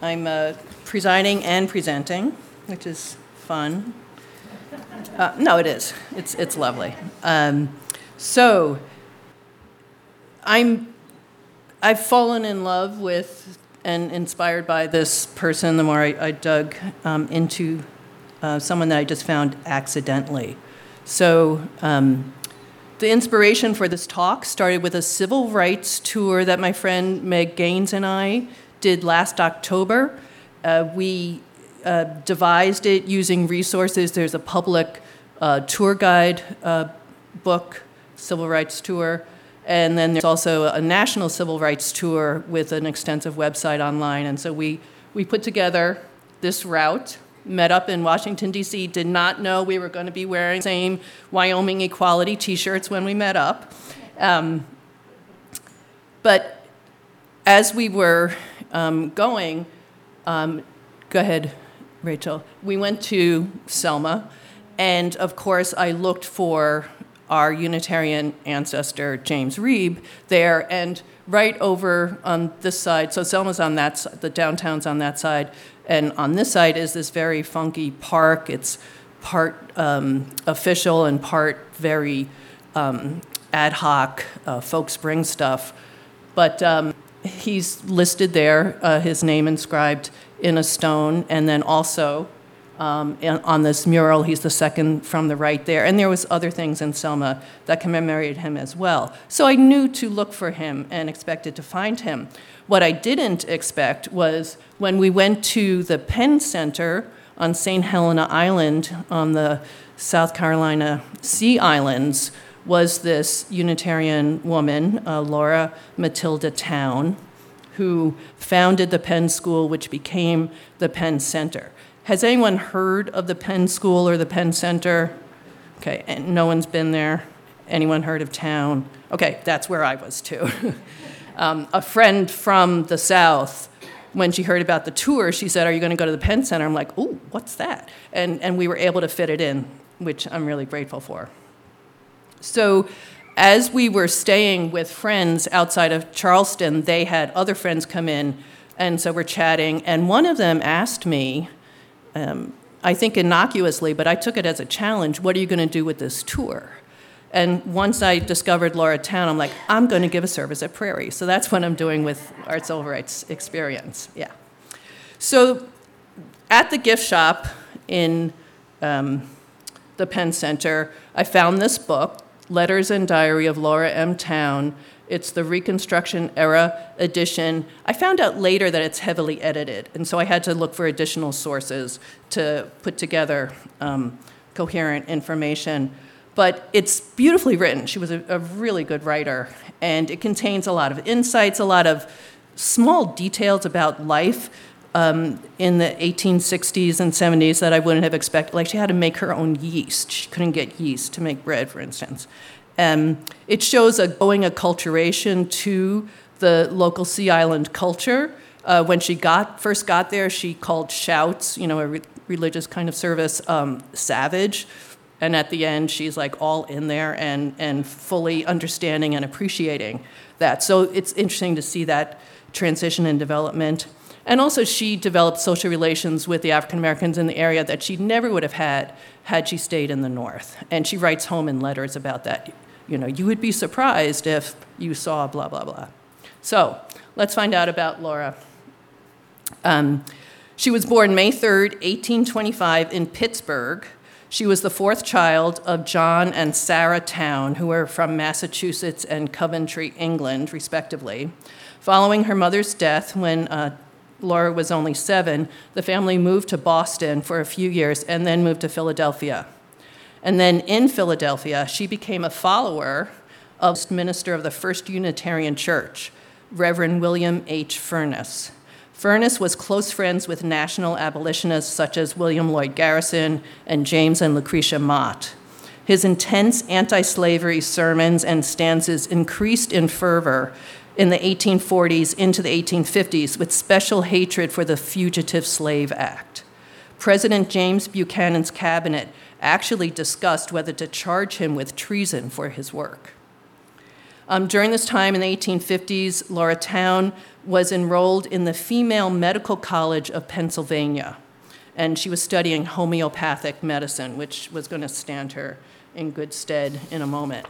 I'm presiding and presenting, which is fun. No, it is. It's lovely. So I've fallen in love with and inspired by this person the more I dug into someone that I just found accidentally. So the inspiration for this talk started with a civil rights tour that my friend Meg Gaines and I did last October. We devised it using resources. There's a public tour guide book, Civil Rights Tour, and then there's also a national civil rights tour with an extensive website online. And so we put together this route, met up in Washington, D.C., did not know we were going to be wearing the same Wyoming Equality T-shirts when we met up. But as we were going, go ahead, Rachel. We went to Selma, and of course I looked for our Unitarian ancestor, James Reeb, there, and right over on this side, so Selma's on that side, the downtown's on that side, and on this side is this very funky park. It's part official and part very ad hoc, folks bring stuff. But he's listed there, his name inscribed in a stone, and then also on this mural, he's the second from the right there. And there was other things in Selma that commemorated him as well. So I knew to look for him and expected to find him. What I didn't expect was when we went to the Penn Center on St. Helena Island on the South Carolina Sea Islands was this Unitarian woman, Laura Matilda Town, who founded the Penn School, which became the Penn Center. Has anyone heard of the Penn School or the Penn Center? Okay, and no one's been there. Anyone heard of Town? Okay, that's where I was too. A friend from the South, when she heard about the tour, she said, "Are you going to go to the Penn Center?" I'm like, "Ooh, what's that?" And we were able to fit it in, which I'm really grateful for. So as we were staying with friends outside of Charleston, they had other friends come in, and so we're chatting, and one of them asked me, I think innocuously, but I took it as a challenge, what are you going to do with this tour? And once I discovered Laura Town, I'm like, I'm going to give a service at Prairie. So that's what I'm doing with our civil rights experience, yeah. So at the gift shop in the Penn Center, I found this book, Letters and Diary of Laura M. Town. It's the Reconstruction era edition. I found out later that it's heavily edited, and so I had to look for additional sources to put together coherent information. But it's beautifully written. She was a really good writer, and it contains a lot of insights, a lot of small details about life in the 1860s and 70s that I wouldn't have expected. Like she had to make her own yeast. She couldn't get yeast to make bread, for instance. It shows a going acculturation to the local Sea Island culture. When she first got there, she called shouts, a religious kind of service, savage. And at the end, she's like all in there and fully understanding and appreciating that. So it's interesting to see that transition and development. And also she developed social relations with the African Americans in the area that she never would have had she stayed in the North. And she writes home in letters about that. You would be surprised if you saw blah, blah, blah. So let's find out about Laura. She was born May 3rd, 1825 in Pittsburgh. She was the fourth child of John and Sarah Town, who were from Massachusetts and Coventry, England, respectively. Following her mother's death, when Laura was only 7, the family moved to Boston for a few years and then moved to Philadelphia. And then in Philadelphia, she became a follower of the minister of the First Unitarian Church, Reverend William H. Furness. Furness was close friends with national abolitionists such as William Lloyd Garrison and James and Lucretia Mott. His intense anti-slavery sermons and stances increased in fervor in the 1840s into the 1850s with special hatred for the Fugitive Slave Act. President James Buchanan's cabinet actually discussed whether to charge him with treason for his work. During this time in the 1850s, Laura Town was enrolled in the Female Medical College of Pennsylvania, and she was studying homeopathic medicine, which was going to stand her in good stead in a moment.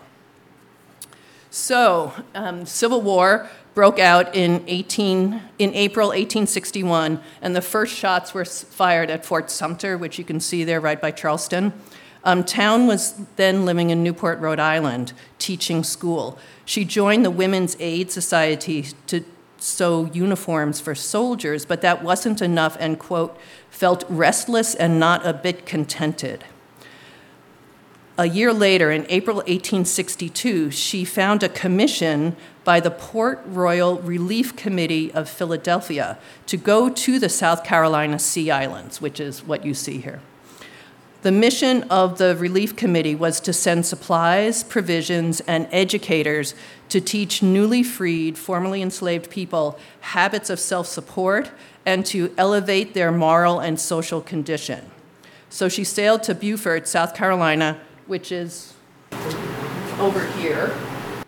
So, Civil War broke out in April 1861, and the first shots were fired at Fort Sumter, which you can see there right by Charleston. Town was then living in Newport, Rhode Island, teaching school. She joined the Women's Aid Society to sew uniforms for soldiers, but that wasn't enough, and, quote, felt restless and not a bit contented. A year later, in April 1862, she found a commission by the Port Royal Relief Committee of Philadelphia to go to the South Carolina Sea Islands, which is what you see here. The mission of the Relief Committee was to send supplies, provisions, and educators to teach newly freed, formerly enslaved people habits of self-support and to elevate their moral and social condition. So she sailed to Beaufort, South Carolina, which is over here,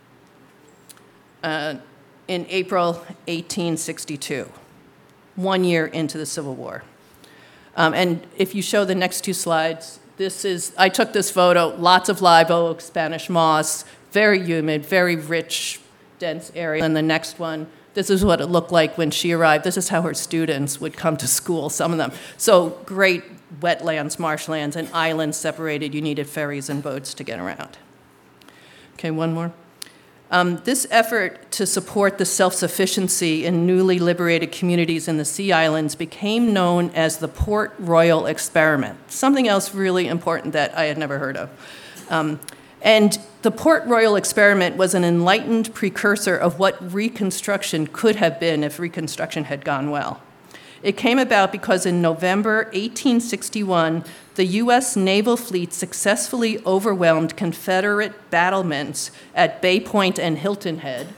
in April 1862, 1 year into the Civil War. And if you show the next two slides, I took this photo, lots of live oak, Spanish moss, very humid, very rich, dense area. And the next one, this is what it looked like when she arrived. This is how her students would come to school, some of them. So great wetlands, marshlands, and islands separated. You needed ferries and boats to get around. Okay, one more. This effort to support the self-sufficiency in newly liberated communities in the Sea Islands became known as the Port Royal Experiment, something else really important that I had never heard of. And the Port Royal Experiment was an enlightened precursor of what Reconstruction could have been if Reconstruction had gone well. It came about because in November 1861, the U.S. naval fleet successfully overwhelmed Confederate battlements at Bay Point and Hilton Head.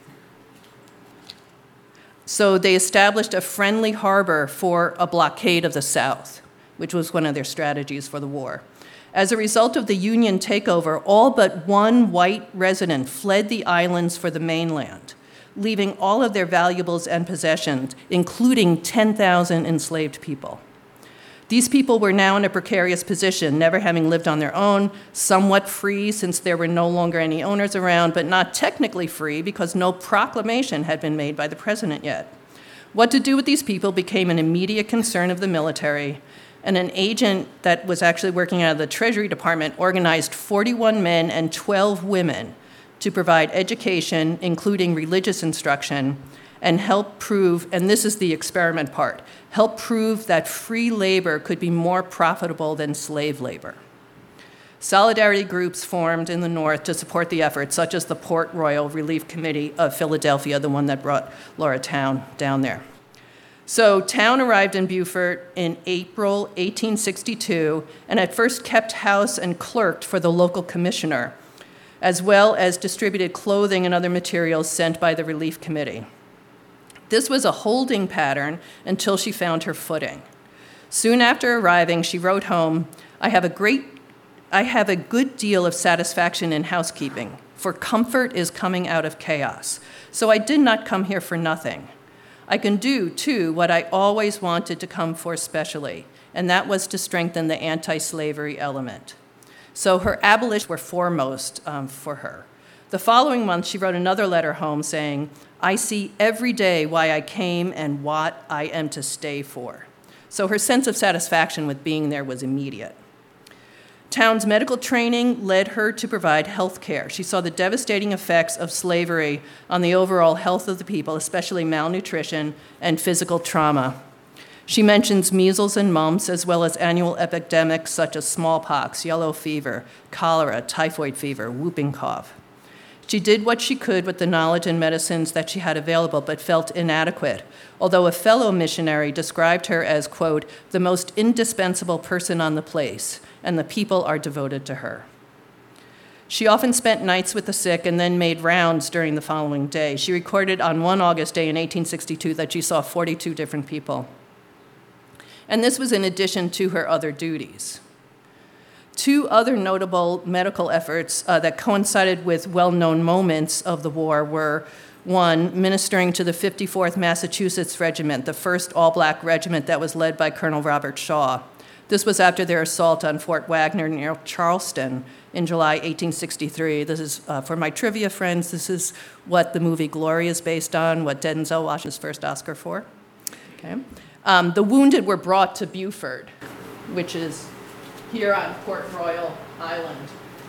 So they established a friendly harbor for a blockade of the South, which was one of their strategies for the war. As a result of the Union takeover, all but one white resident fled the islands for the mainland, leaving all of their valuables and possessions, including 10,000 enslaved people. These people were now in a precarious position, never having lived on their own, somewhat free since there were no longer any owners around, but not technically free because no proclamation had been made by the president yet. What to do with these people became an immediate concern of the military, and an agent that was actually working out of the Treasury Department organized 41 men and 12 women to provide education, including religious instruction, and help prove, and this is the experiment part, help prove that free labor could be more profitable than slave labor. Solidarity groups formed in the North to support the effort, such as the Port Royal Relief Committee of Philadelphia, the one that brought Laura Town down there. So Town arrived in Beaufort in April 1862, and at first kept house and clerked for the local commissioner, as well as distributed clothing and other materials sent by the Relief Committee. This was a holding pattern until she found her footing. Soon after arriving, she wrote home, I have a good deal of satisfaction in housekeeping, for comfort is coming out of chaos. So I did not come here for nothing. I can do, too, what I always wanted to come for specially, and that was to strengthen the anti-slavery element. So her abolitions were foremost for her. The following month, she wrote another letter home saying, I see every day why I came and what I am to stay for. So her sense of satisfaction with being there was immediate. Town's medical training led her to provide health care. She saw the devastating effects of slavery on the overall health of the people, especially malnutrition and physical trauma. She mentions measles and mumps, as well as annual epidemics such as smallpox, yellow fever, cholera, typhoid fever, whooping cough. She did what she could with the knowledge and medicines that she had available, but felt inadequate, although a fellow missionary described her as, quote, the most indispensable person on the place, and the people are devoted to her. She often spent nights with the sick and then made rounds during the following day. She recorded on one August day in 1862 that she saw 42 different people. And this was in addition to her other duties. Two other notable medical efforts that coincided with well-known moments of the war were, one, ministering to the 54th Massachusetts Regiment, the first all-black regiment that was led by Colonel Robert Shaw. This was after their assault on Fort Wagner near Charleston in July 1863. This is, for my trivia friends, this is what the movie Glory is based on, what Denzel won his first Oscar for. Okay. The wounded were brought to Beaufort, which is here on Port Royal Island.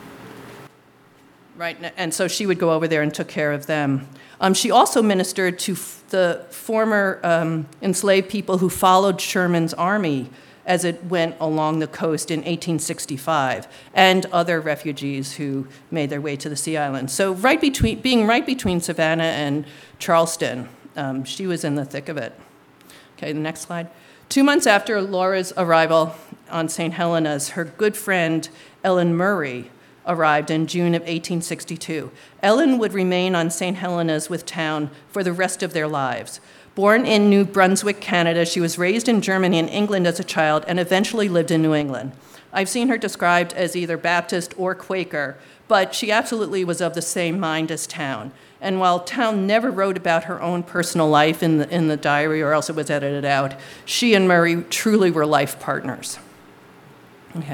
Right, and so she would go over there and took care of them. She also ministered to the former enslaved people who followed Sherman's army as it went along the coast in 1865, and other refugees who made their way to the Sea Islands. So being right between Savannah and Charleston, she was in the thick of it. Okay, the next slide. 2 months after Laura's arrival on St. Helena's, her good friend Ellen Murray arrived in June of 1862. Ellen would remain on St. Helena's with town for the rest of their lives. Born in New Brunswick, Canada, she was raised in Germany and England as a child and eventually lived in New England. I've seen her described as either Baptist or Quaker, but she absolutely was of the same mind as Town. And while Town never wrote about her own personal life in the diary, or else it was edited out, she and Murray truly were life partners. Okay.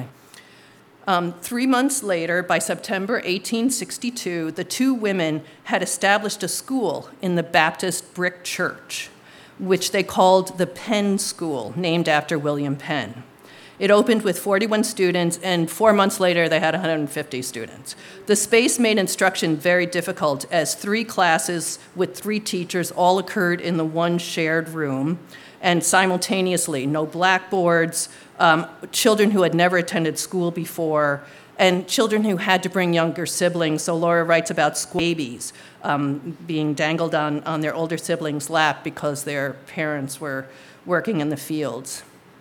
3 months later, by September 1862, the two women had established a school in the Baptist Brick Church, which they called the Penn School, named after William Penn. It opened with 41 students, and 4 months later, they had 150 students. The space made instruction very difficult, as 3 classes with 3 teachers all occurred in the one shared room, and simultaneously, no blackboards, children who had never attended school before, and children who had to bring younger siblings. So Laura writes about school babies being dangled on their older siblings' lap because their parents were working in the fields.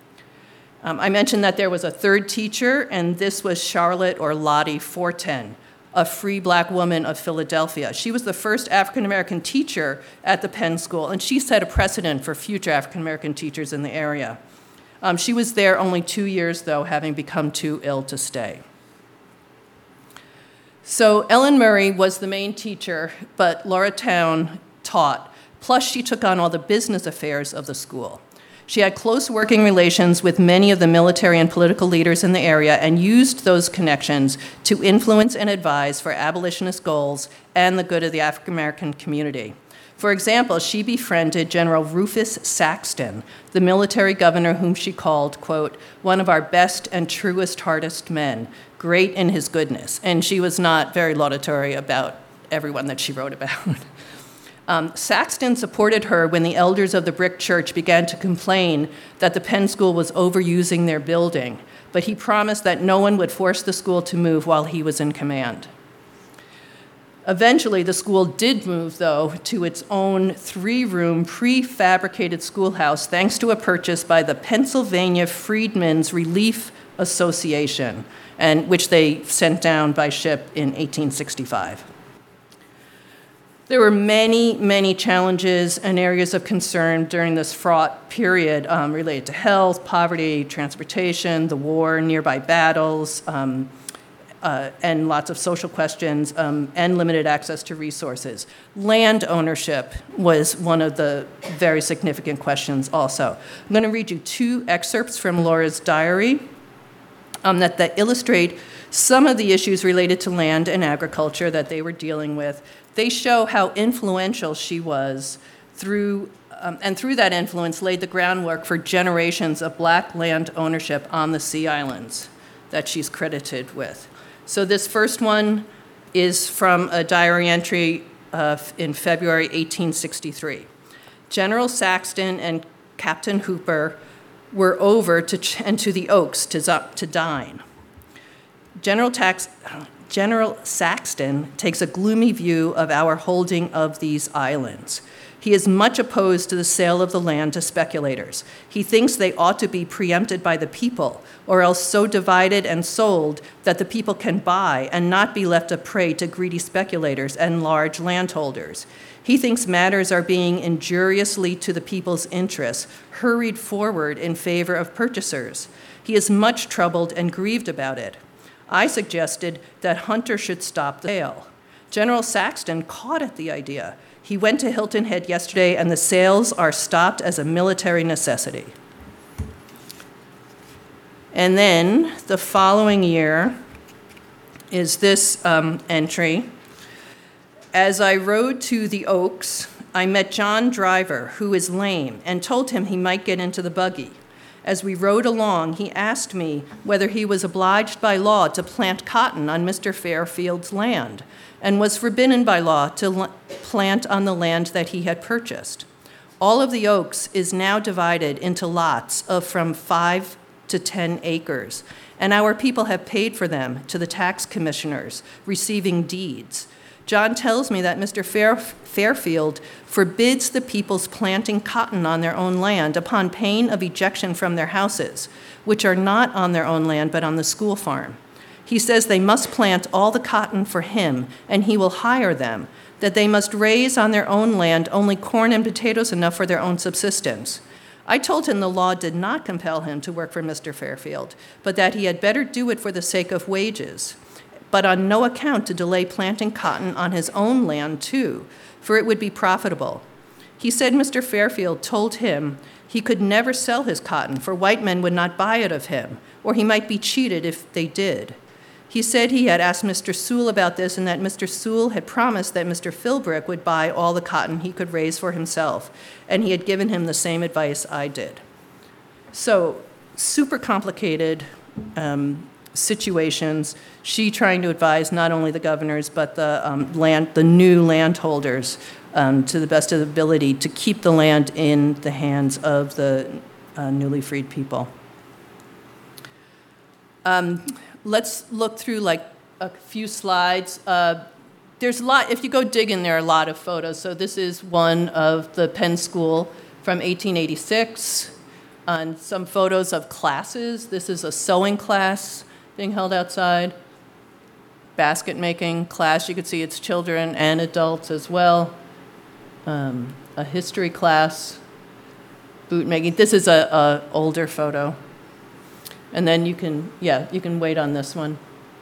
I mentioned that there was a third teacher, and this was Charlotte or Lottie Forten, a free black woman of Philadelphia. She was the first African-American teacher at the Penn School, and she set a precedent for future African-American teachers in the area. She was there only 2 years, though, having become too ill to stay. So Ellen Murray was the main teacher, but Laura Town taught, plus she took on all the business affairs of the school. She had close working relations with many of the military and political leaders in the area and used those connections to influence and advise for abolitionist goals and the good of the African American community. For example, she befriended General Rufus Saxton, the military governor whom she called, quote, one of our best and truest hardest men, great in his goodness. And she was not very laudatory about everyone that she wrote about. Saxton supported her when the elders of the Brick Church began to complain that the Penn School was overusing their building, but he promised that no one would force the school to move while he was in command. Eventually, the school did move, though, to its own 3-room prefabricated schoolhouse thanks to a purchase by the Pennsylvania Freedmen's Relief Association, and which they sent down by ship in 1865. There were many, many challenges and areas of concern during this fraught period related to health, poverty, transportation, the war, nearby battles, and lots of social questions, and limited access to resources. Land ownership was one of the very significant questions also. I'm going to read you 2 excerpts from Laura's diary that illustrate some of the issues related to land and agriculture that they were dealing with. They show how influential she was and through that influence laid the groundwork for generations of black land ownership on the Sea Islands that she's credited with. So this first one is from a diary entry in February 1863. General Saxton and Captain Hooper were over to the Oaks to dine. General Saxton takes a gloomy view of our holding of these islands. He is much opposed to the sale of the land to speculators. He thinks they ought to be preempted by the people, or else so divided and sold that the people can buy and not be left a prey to greedy speculators and large landholders. He thinks matters are being injuriously to the people's interests, hurried forward in favor of purchasers. He is much troubled and grieved about it. I suggested that Hunter should stop the sale. General Saxton caught at the idea. He went to Hilton Head yesterday, and the sales are stopped as a military necessity. And then the following year is this entry. As I rode to the Oaks, I met John Driver, who is lame, and told him he might get into the buggy. As we rode along, he asked me whether he was obliged by law to plant cotton on Mr. Fairfield's land, and was forbidden by law to plant on the land that he had purchased. All of the Oaks is now divided into lots of from 5 to 10 acres, and our people have paid for them to the tax commissioners, receiving deeds. John tells me that Mr. Fairfield forbids the people's planting cotton on their own land upon pain of ejection from their houses, which are not on their own land but on the school farm. He says they must plant all the cotton for him, and he will hire them, that they must raise on their own land only corn and potatoes enough for their own subsistence. I told him the law did not compel him to work for Mr. Fairfield, but that he had better do it for the sake of wages, but on no account to delay planting cotton on his own land too, for it would be profitable. He said Mr. Fairfield told him he could never sell his cotton, for white men would not buy it of him, or he might be cheated if they did. He said he had asked Mr. Sewell about this, and that Mr. Sewell had promised that Mr. Philbrick would buy all the cotton he could raise for himself, and he had given him the same advice I did. So, super complicated situations. She trying to advise not only the governors but the new landholders to the best of the ability to keep the land in the hands of the newly freed people. Let's look through like a few slides. There's a lot, if you go digging, there are a lot of photos. So this is one of the Penn School from 1886, and some photos of classes. This is a sewing class being held outside. Basket making class, you could see it's children and adults as well. A history class, boot making. This is a older photo. And then you can wait on this one.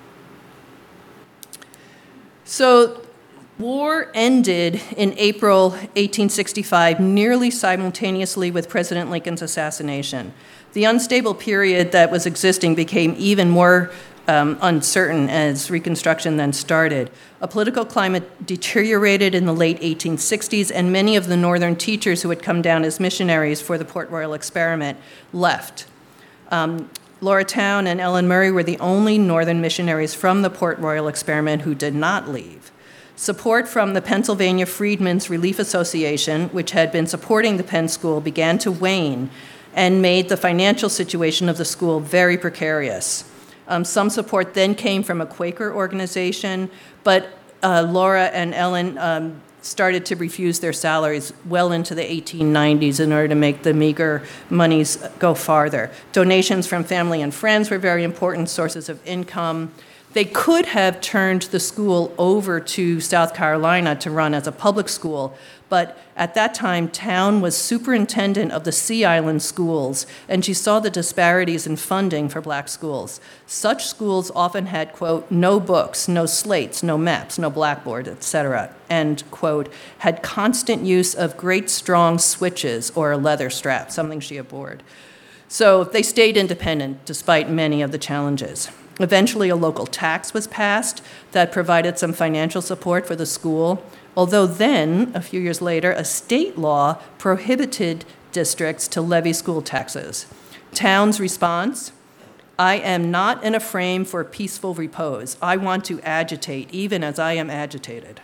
So war ended in April 1865, nearly simultaneously with President Lincoln's assassination. The unstable period that was existing became even more uncertain as Reconstruction then started. A political climate deteriorated in the late 1860s, and many of the northern teachers who had come down as missionaries for the Port Royal experiment left. Laura Town and Ellen Murray were the only northern missionaries from the Port Royal experiment who did not leave. Support from the Pennsylvania Freedmen's Relief Association, which had been supporting the Penn School, began to wane and made the financial situation of the school very precarious. Some support then came from a Quaker organization, but Laura and Ellen started to refuse their salaries well into the 1890s in order to make the meager monies go farther. Donations from family and friends were very important sources of income. They could have turned the school over to South Carolina to run as a public school, but at that time, Town was superintendent of the Sea Island schools, and she saw the disparities in funding for black schools. Such schools often had, quote, no books, no slates, no maps, no blackboard, etc., and, quote, had constant use of great strong switches or a leather strap, something she abhorred. So they stayed independent despite many of the challenges. Eventually, a local tax was passed that provided some financial support for the school, although then, a few years later, a state law prohibited districts to levy school taxes. Town's response, I am not in a frame for peaceful repose. I want to agitate, even as I am agitated.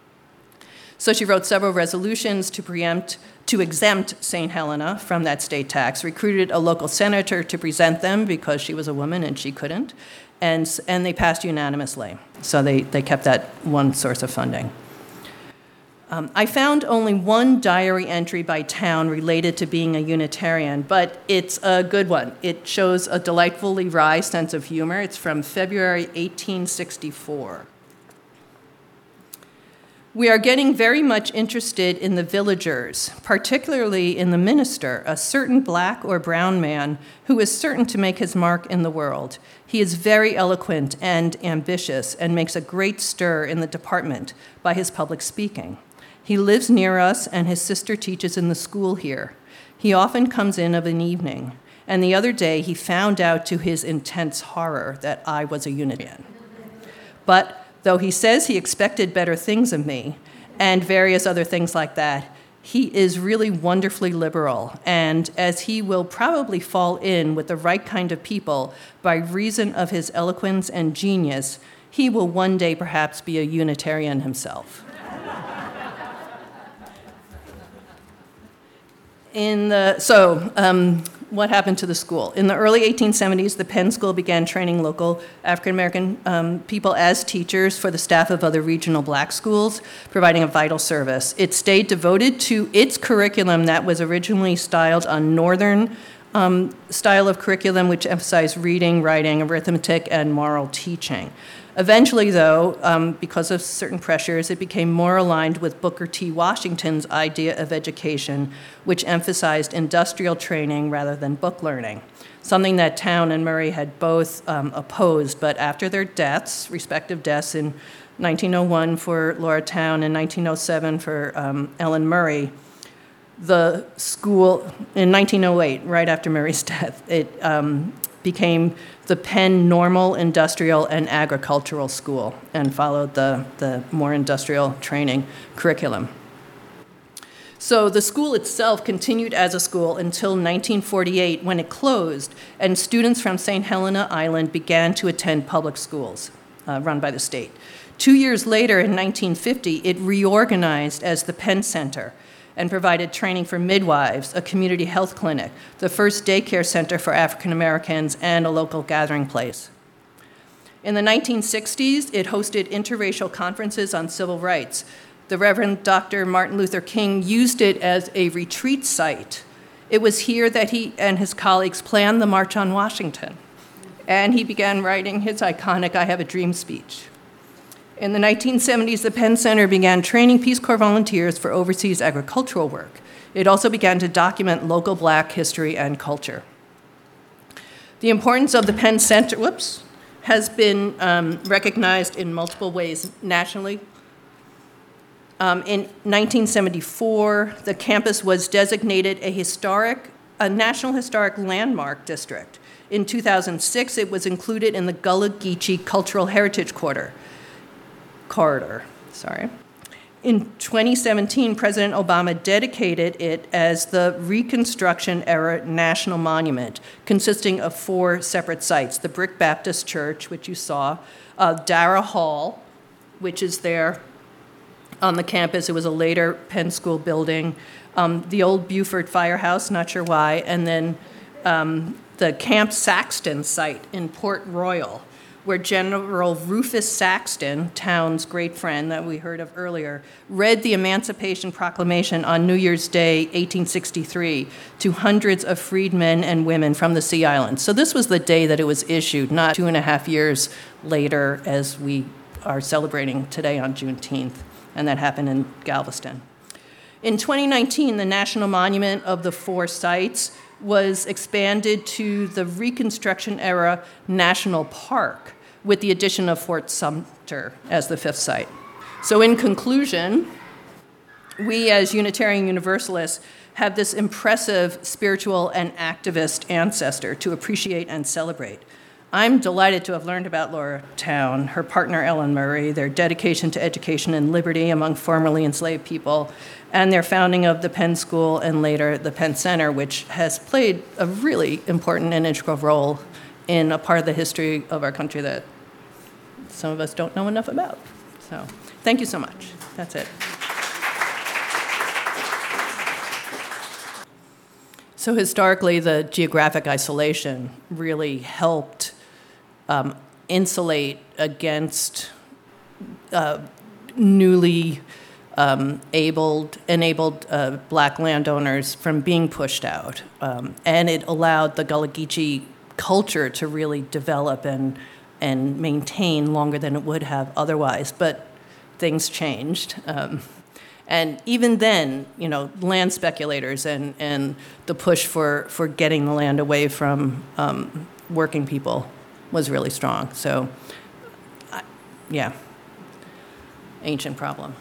So she wrote several resolutions to exempt St. Helena from that state tax, recruited a local senator to present them because she was a woman and she couldn't, and they passed unanimously. So they kept that one source of funding. I found only one diary entry by Town related to being a Unitarian, but it's a good one. It shows a delightfully wry sense of humor. It's from February 1864. We are getting very much interested in the villagers, particularly in the minister, a certain black or brown man who is certain to make his mark in the world. He is very eloquent and ambitious and makes a great stir in the department by his public speaking. He lives near us, and his sister teaches in the school here. He often comes in of an evening, and the other day he found out to his intense horror that I was a Unitarian. But though he says he expected better things of me, and various other things like that, he is really wonderfully liberal, and as he will probably fall in with the right kind of people by reason of his eloquence and genius, he will one day perhaps be a Unitarian himself. What happened to the school? In the early 1870s, the Penn School began training local African-American people as teachers for the staff of other regional black schools, providing a vital service. It stayed devoted to its curriculum that was originally styled on Northern style of curriculum, which emphasized reading, writing, arithmetic, and moral teaching. Eventually, though, because of certain pressures, it became more aligned with Booker T. Washington's idea of education, which emphasized industrial training rather than book learning, something that Towne and Murray had both opposed. But after their deaths, respective deaths in 1901 for Laura Towne and 1907 for Ellen Murray, the school, in 1908, right after Murray's death, it became the Penn Normal, Industrial, and Agricultural School and followed the more industrial training curriculum. So the school itself continued as a school until 1948 when it closed and students from St. Helena Island began to attend public schools run by the state. 2 years later, in 1950, it reorganized as the Penn Center and provided training for midwives, a community health clinic, the first daycare center for African Americans, and a local gathering place. In the 1960s, it hosted interracial conferences on civil rights. The Reverend Dr. Martin Luther King used it as a retreat site. It was here that he and his colleagues planned the March on Washington, and he began writing his iconic I Have a Dream speech. In the 1970s, the Penn Center began training Peace Corps volunteers for overseas agricultural work. It also began to document local black history and culture. The importance of the Penn Center, has been recognized in multiple ways nationally. In 1974, the campus was designated a National Historic Landmark District. In 2006, it was included in the Gullah Geechee Cultural Heritage Corridor. In 2017, President Obama dedicated it as the Reconstruction-era National Monument, consisting of 4 separate sites: the Brick Baptist Church, which you saw, Dara Hall, which is there on the campus. It was a later Penn School building, the old Buford Firehouse, not sure why, and then the Camp Saxton site in Port Royal, where General Rufus Saxton, Towne's great friend that we heard of earlier, read the Emancipation Proclamation on New Year's Day, 1863, to hundreds of freedmen and women from the Sea Islands. So this was the day that it was issued, not 2.5 years later, as we are celebrating today on Juneteenth, and that happened in Galveston. In 2019, the National Monument of the 4 sites was expanded to the Reconstruction-era National Park with the addition of Fort Sumter as the 5th site. So in conclusion, we as Unitarian Universalists have this impressive spiritual and activist ancestor to appreciate and celebrate. I'm delighted to have learned about Laura Towne, her partner Ellen Murray, their dedication to education and liberty among formerly enslaved people, and their founding of the Penn School and later the Penn Center, which has played a really important and integral role in a part of the history of our country that some of us don't know enough about. So thank you so much. That's it. So historically, the geographic isolation really helped insulate against newly enabled black landowners from being pushed out. And it allowed the Gullah Geechee culture to really develop and maintain longer than it would have otherwise. But things changed. And even then, land speculators and the push for getting the land away from working people was really strong. So, yeah, ancient problem.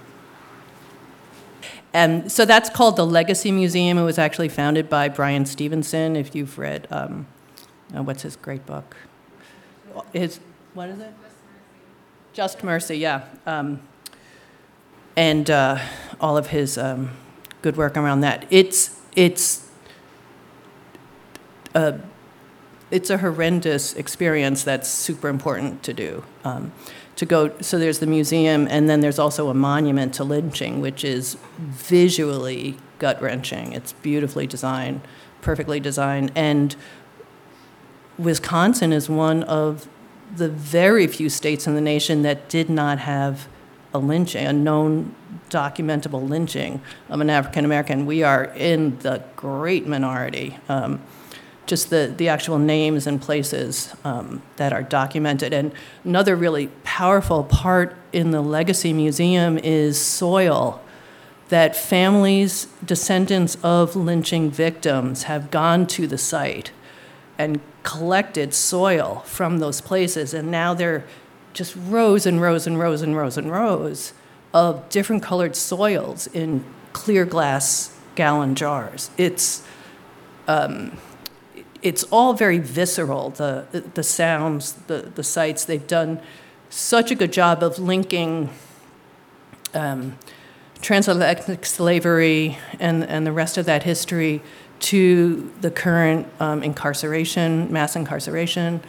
And so that's called the Legacy Museum. It was actually founded by Brian Stevenson. If you've read, what's his great book? What is it? Just Mercy, yeah. And all of his good work around that. It's a horrendous experience that's super important to do. To go, so there's the museum, and then there's also a monument to lynching, which is visually gut-wrenching. It's beautifully designed, perfectly designed, and Wisconsin is one of the very few states in the nation that did not have a lynching, a known documentable lynching of an African American. We are in the great minority. Just the actual names and places that are documented. And another really powerful part in the Legacy Museum is soil, that families, descendants of lynching victims have gone to the site and collected soil from those places, and now they're just rows and rows and rows and rows and rows of different colored soils in clear glass gallon jars. It's all very visceral, the sounds, the sights. They've done such a good job of linking transatlantic slavery and the rest of that history to the current incarceration, mass incarceration.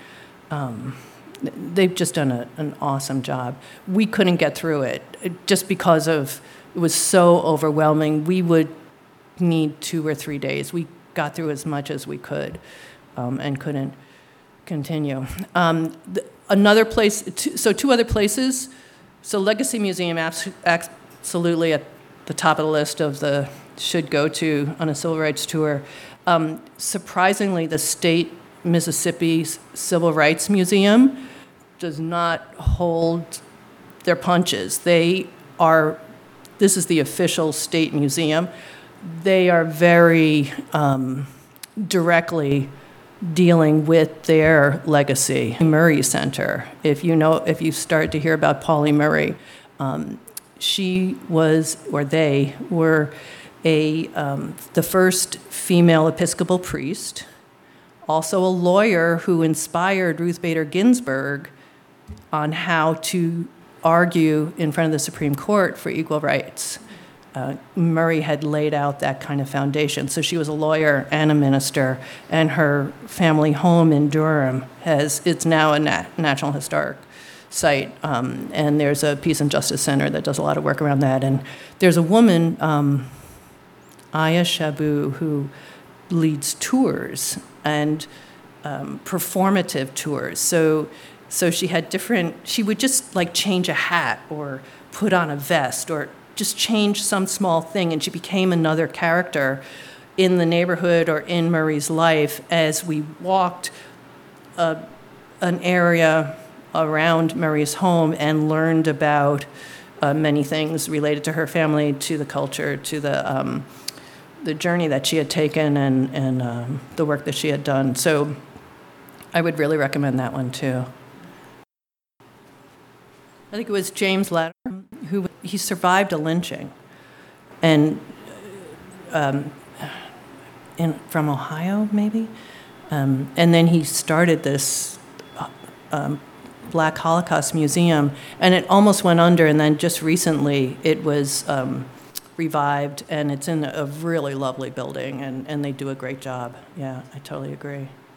They've just done an awesome job. We couldn't get through it just because it was so overwhelming. We would need 2 or 3 days. We got through as much as we could and couldn't continue. Another place, so 2 other places. So Legacy Museum, absolutely at the top of the list of the should go to on a civil rights tour. Surprisingly, the state Mississippi's Civil Rights Museum does not hold their punches. This is the official state museum. They are very directly dealing with their legacy. Murray Center, if you start to hear about Pauli Murray, they were the first female Episcopal priest, also a lawyer who inspired Ruth Bader Ginsburg on how to argue in front of the Supreme Court for equal rights. Murray had laid out that kind of foundation. So she was a lawyer and a minister, and her family home in Durham it's now a National Historic Site, and there's a Peace and Justice Center that does a lot of work around that. And there's a woman, Aya Shabu, who leads tours and performative tours. So she would just like change a hat or put on a vest or just change some small thing, and she became another character in the neighborhood or in Murray's life as we walked an area around Murray's home and learned about many things related to her family, to the culture, to the journey that she had taken and the work that she had done. So I would really recommend that one too. I think it was James Latimer he survived a lynching, and from Ohio maybe, and then he started this Black Holocaust Museum, and it almost went under, and then just recently it was revived, and it's in a really lovely building, and they do a great job. Yeah, I totally agree.